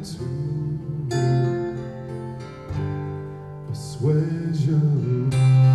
to persuasion.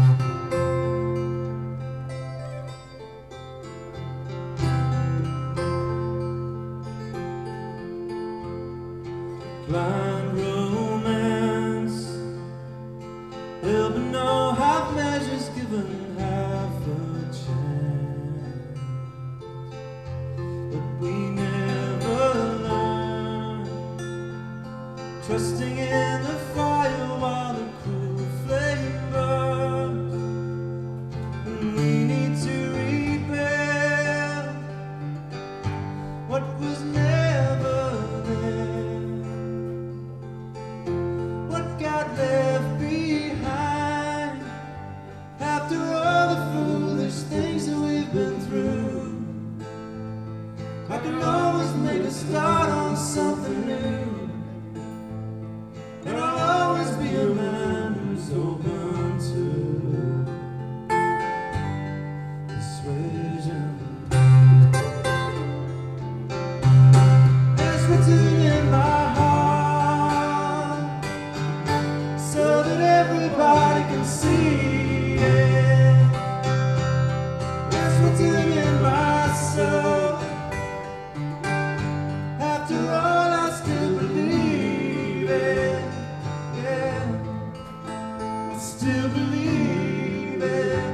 Blind romance, help but no half measures given half a chance. But we never learn, trusting in the fire while the cruel flame burns. And we need to rebuild what was never there. What got left behind after all the foolish things that we've been through. I can always make a start on something new, and I'll always be a man who's open to persuasion. It's written in my heart so that everybody can see it. It's written in my soul. After all, I still believe it. Yeah, I still believe it.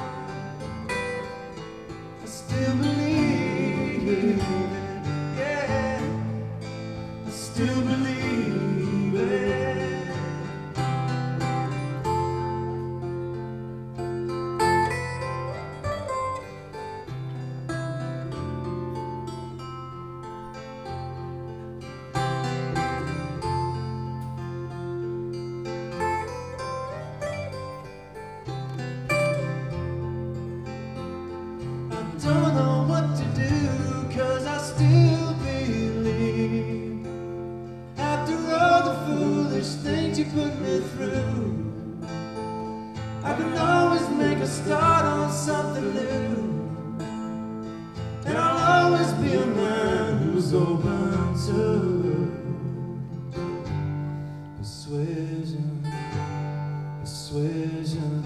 I still believe it. Yeah, I still believe it. Don't know what to do, 'cause I still believe. After all the foolish things you put me through, I can always make a start on something new, and I'll always be a man who's open to persuasion, persuasion.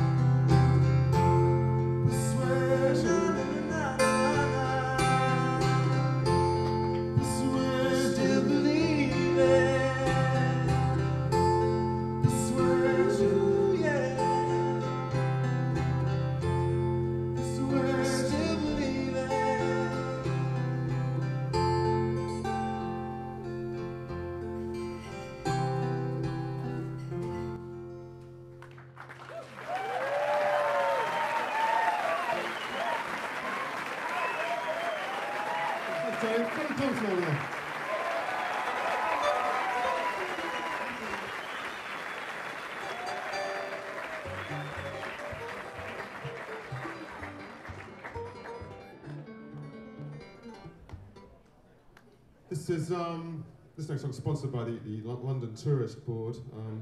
This next song is sponsored by the London Tourist Board.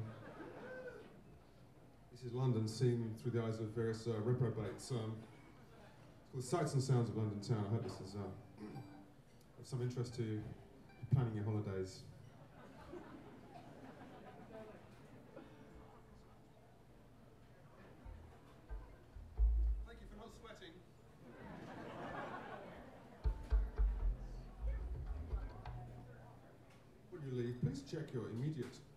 This is London seen through the eyes of various reprobates. It's called The Sights and Sounds of London Town. I hope this is of some interest to planning your holidays. Thank you for not sweating. When you leave, please check your immediate